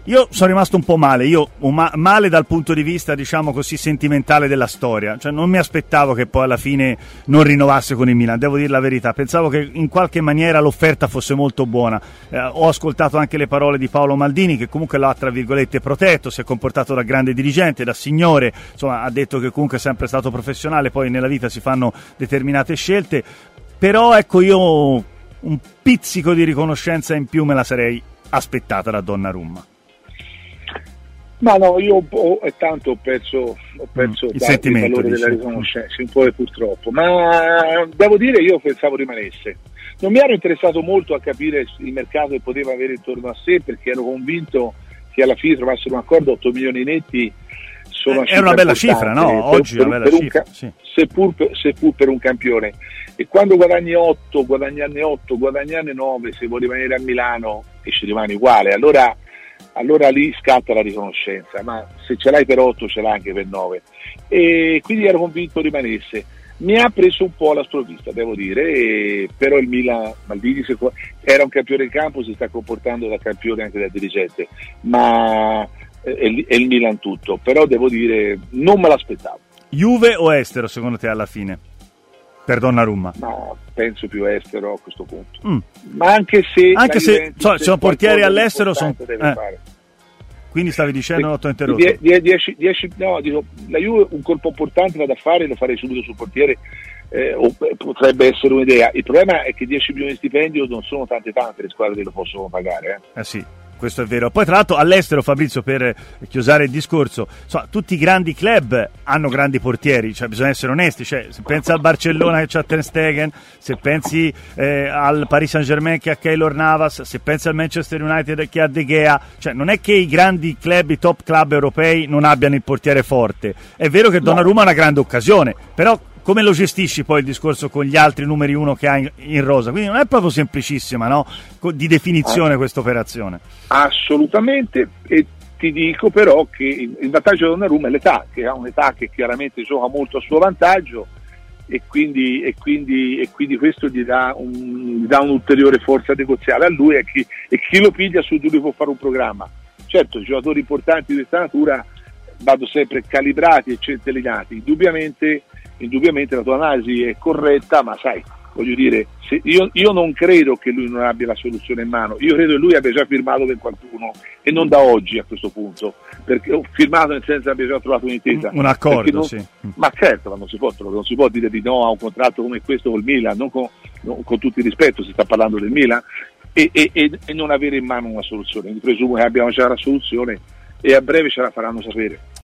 Io sono rimasto un po' male, male dal punto di vista, diciamo così, sentimentale della storia, cioè non mi aspettavo che poi alla fine non rinnovasse con il Milan, devo dire la verità, pensavo che in qualche maniera l'offerta fosse molto buona, ho ascoltato anche le parole di Paolo Maldini che comunque l'ha tra virgolette protetto, si è comportato da grande dirigente, da signore, insomma ha detto che comunque è sempre stato professionale, poi nella vita si fanno determinate scelte, però ecco io un pizzico di riconoscenza in più me la sarei aspettata da Donnarumma. Ma no, io ho perso il valore della riconoscenza, un po' purtroppo, ma devo dire io pensavo rimanesse. Non mi ero interessato molto a capire il mercato che poteva avere intorno a sé, perché ero convinto che alla fine trovassero un accordo, 8 milioni netti sono è una bella cifra, no? Oggi è una bella cifra, sì. Seppur per un campione. E quando guadagni 8, guadagnarne 9, se vuoi rimanere a Milano e ci rimani uguale, allora lì scatta la riconoscenza, ma se ce l'hai per 8 ce l'hai anche per 9, e quindi ero convinto rimanesse. Mi ha preso un po' alla sprovvista, devo dire, però il Milan, Maldini era un campione in campo, si sta comportando da campione anche da dirigente, ma è il Milan tutto, però devo dire non me l'aspettavo. Juve o estero secondo te alla fine? Per Donnarumma? Ma penso più estero a questo punto. Ma anche se sono portieri all'estero, quindi stavi dicendo, non t'ho interrotto. La Juve un colpo importante da fare, lo farei subito sul portiere, potrebbe essere un'idea. Il problema è che 10 milioni di stipendio non sono tante le squadre che lo possono pagare. Sì. Questo è vero. Poi tra l'altro all'estero, Fabrizio, per chiusare il discorso, tutti i grandi club hanno grandi portieri, cioè bisogna essere onesti, cioè, se pensi al Barcellona che c'ha Ter Stegen, se pensi al Paris Saint-Germain che ha Keylor Navas, se pensi al Manchester United che ha De Gea, cioè non è che i grandi club, i top club europei non abbiano il portiere forte. È vero che Donnarumma ha una grande occasione, però come lo gestisci poi il discorso con gli altri numeri uno che hai in rosa? Quindi non è proprio semplicissima, no? Di definizione questa operazione. Assolutamente, e ti dico però che il vantaggio di Donnarumma è l'età, che ha un'età che chiaramente gioca molto a suo vantaggio, e quindi questo gli dà un'ulteriore forza negoziale a lui, e chi lo piglia su di lui può fare un programma. Certo, i giocatori importanti di questa natura vanno sempre calibrati e centellinati. Indubbiamente la tua analisi è corretta, ma sai, voglio dire, io non credo che lui non abbia la soluzione in mano, io credo che lui abbia già firmato per qualcuno, e non da oggi a questo punto, perché ho firmato nel senso che abbia già trovato un'intesa, un accordo, sì. Ma certo, non si può dire di no a un contratto come questo col Milan, non con tutto il rispetto, si sta parlando del Milan, e non avere in mano una soluzione. Mi presumo che abbiamo già la soluzione e a breve ce la faranno sapere.